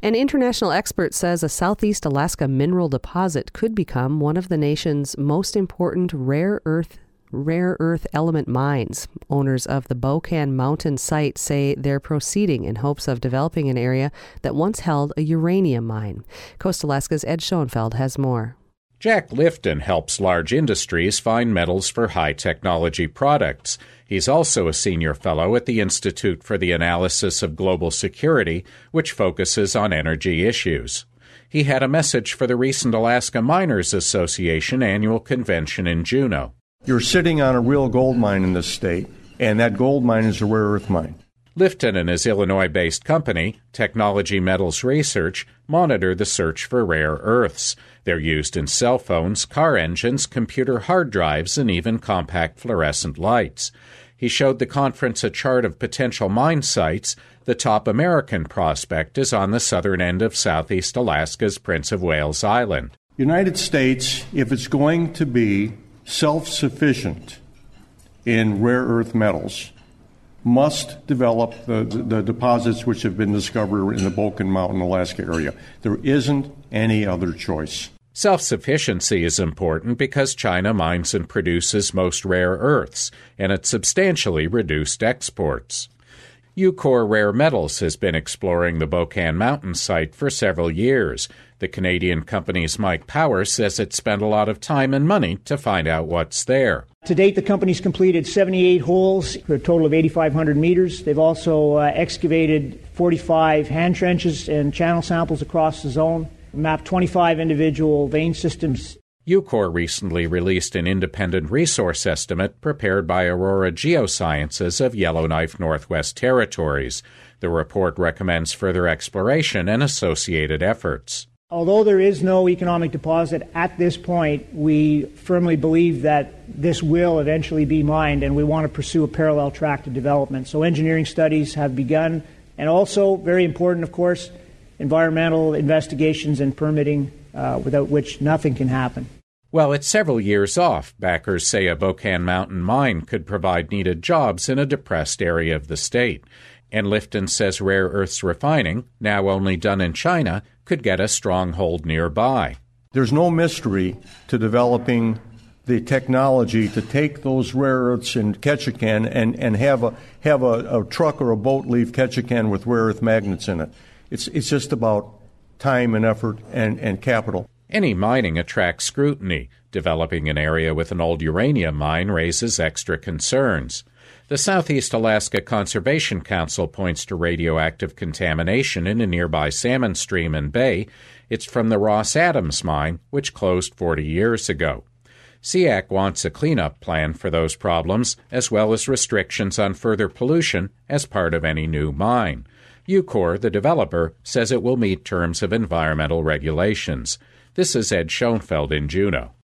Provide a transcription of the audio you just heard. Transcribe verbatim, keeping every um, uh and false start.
An international expert says a Southeast Alaska mineral deposit could become one of the nation's most important rare earth rare earth element mines. Owners of the Bocan Mountain site say they're proceeding in hopes of developing an area that once held a uranium mine. Coast Alaska's Ed Schoenfeld has more. Jack Lifton helps large industries find metals for high-technology products. He's also a senior fellow at the Institute for the Analysis of Global Security, which focuses on energy issues. He had a message for the recent Alaska Miners Association annual convention in Juneau. You're sitting on a real gold mine in this state, and that gold mine is a rare earth mine. Lifton and his Illinois-based company, Technology Metals Research, monitor the search for rare earths. They're used in cell phones, car engines, computer hard drives, and even compact fluorescent lights. He showed the conference a chart of potential mine sites. The top American prospect is on the southern end of Southeast Alaska's Prince of Wales Island. United States, if it's going to be self-sufficient in rare earth metals, must develop the, the, the deposits which have been discovered in the Bocan Mountain, Alaska area. There isn't any other choice. Self-sufficiency is important because China mines and produces most rare earths, and it substantially reduced exports. Eucor Rare Metals has been exploring the Bocan Mountain site for several years. The Canadian company's Mike Power says it spent a lot of time and money to find out what's there. To date, the company's completed seventy-eight holes for a total of eighty-five hundred meters. They've also uh, excavated forty-five hand trenches and channel samples across the zone, mapped twenty-five individual vein systems. Eucor recently released an independent resource estimate prepared by Aurora Geosciences of Yellowknife Northwest Territories. The report recommends further exploration and associated efforts. Although there is no economic deposit at this point, we firmly believe that this will eventually be mined, and we want to pursue a parallel track to development. So engineering studies have begun, and also, very important, of course, environmental investigations and permitting, uh, without which nothing can happen. Well, it's several years off. Backers say a Bocan Mountain mine could provide needed jobs in a depressed area of the state. And Lifton says rare earths refining, now only done in China, could get a stronghold nearby. There's no mystery to developing the technology to take those rare earths in Ketchikan and, and have a have a, a truck or a boat leave Ketchikan with rare earth magnets in it. It's it's just about time and effort and, and capital. Any mining attracts scrutiny. Developing an area with an old uranium mine raises extra concerns. The Southeast Alaska Conservation Council points to radioactive contamination in a nearby salmon stream and bay. It's from the Ross Adams mine, which closed forty years ago. S E A C wants a cleanup plan for those problems, as well as restrictions on further pollution as part of any new mine. Eucor, the developer, says it will meet terms of environmental regulations. This is Ed Schoenfeld in Juneau.